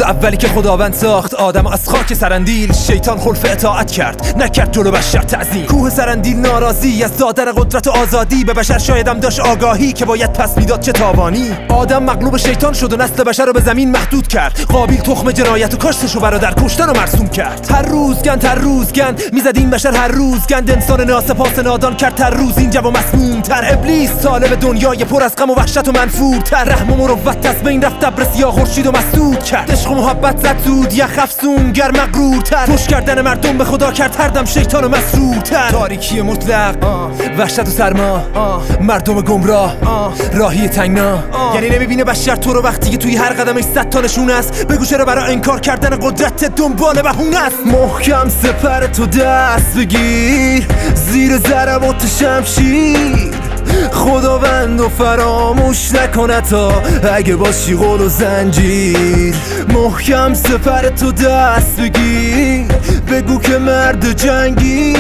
اولی که خداوند ساخت آدم از خاک سرندیل، شیطان خلف اطاعت کرد، نکرد جلو بشر تعظیم. کوه سرندیل ناراضی از دادن قدرت و آزادی به بشر شایدم داشت آگاهی که باید پس میداد چه تاوانی. آدم مغلوب شیطان شد و نسل بشر رو به زمین محدود کرد. قابیل تخم جنایت و کاشتش و برادر کشتن رو مرسوم کرد. هر روز گند میزد این بشر، هر روز گند انسان ناسپاس نادان کرد. هر روز اینجا و مسموم تر ابلیس طالب دنیای پر از غم و وحشت و منفورتر. رحم و مروت از بین رفت، ابر سیاه خورشید و مسدود کرد. عشق و محبت زد زود، یخ افسونگر مغرورتر. فحش کردن مردم به خدا کرد هر دم شیطان و مسرورتر. تاریکی مطلق، وحشت و سرما، مردم گمراه، راهی تنگنا. یعنی نمیبینه بشر تو رو وقتی که توی هر قدمش 100 تا نشون است. بگو چرا برای انکار کردن قدرت دنبال بهونه است. محکم سپر تو دست بگیر، زیر ضربات شمشیر. خداوند و فراموش نکنه تا اگه باشی قول و زنجیر. محکم سپر تو دست بگیر، بگو که مرد جنگی.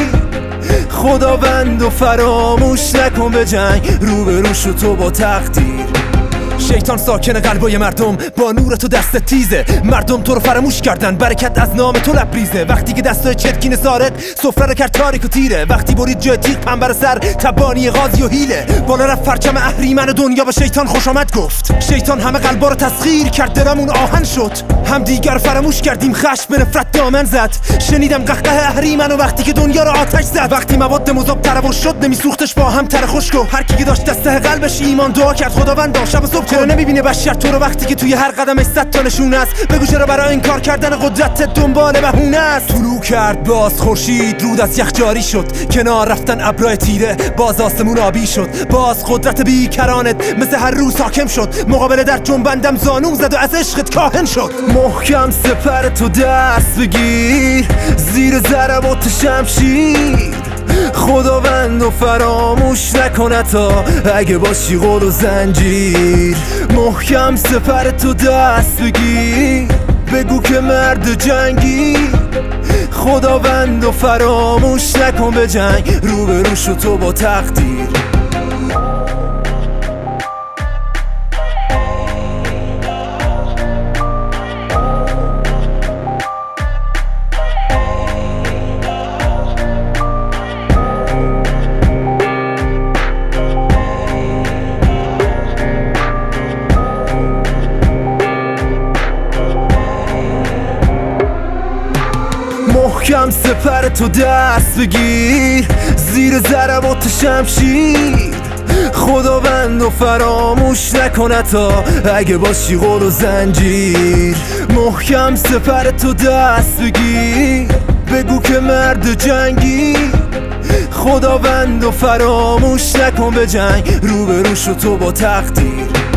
خداوند و فراموش نکن به جنگ، روبرو شو تو با تقدیر. شیطان ساکن قلبای مردم، با نور تو دست تیزه. مردم تو رو فراموش کردن، برکت از نام تو لبریزه. وقتی که دستای چرکین سارق سفره رو کرد تاریک و تیره. وقتی برید جای تیغ پنبر سر، تبانی غازی و هیله. بالا رفت پرچم اهریمن دنیا به شیطان خوش آمد گفت. شیطان همه قلبا رو تسخیر کرد، دلمون آهن شد. هم دیگر فراموش کردیم، خشم به نفرت دامن زد. شنیدم قهقه اهریمن و وقتی که دنیا رو آتش زد. وقتی مواد مذاب تراوش شد، نمیسوختش با هم تر خشکو. هر کی که داشت دسته قلبش ایمان دعا کرد خداوند شب و صبح. چرا نمیبینه بشر تو رو وقتی که توی هر قدمش 100 تا نشون است؟ بگو چرا برای این کار کردن قدرت دنبال بهونه است؟ طلوع کرد باز خورشید، رود از یخ جاری شد. کنار رفتن ابرای تیره، باز آسمون آبی شد. باز قدرت بیکرانت مثل هر روز حاکم شد. مقابل در جنبندم زانوم زد و از عشقت کاهن شد. محکم سپر تو دست بگیر، زیر ضربات شمشیر. خداوند و فراموش نکنه تا اگه باشی قول و زنجیر. محکم سپر تو دست بگیر، بگو که مرد جنگی. خداوند و فراموش نکن به جنگ، روبرو شو تو با تقدیر. محکم سپر تو دست بگیر، زیر ضربات شمشیر. خداوند و فراموش نکنه تا اگه باشی قول و زنجیر. محکم سپر تو دست بگیر، بگو که مرد جنگی. خداوند و فراموش نکن به جنگ، روبرو شو تو با تقدیر.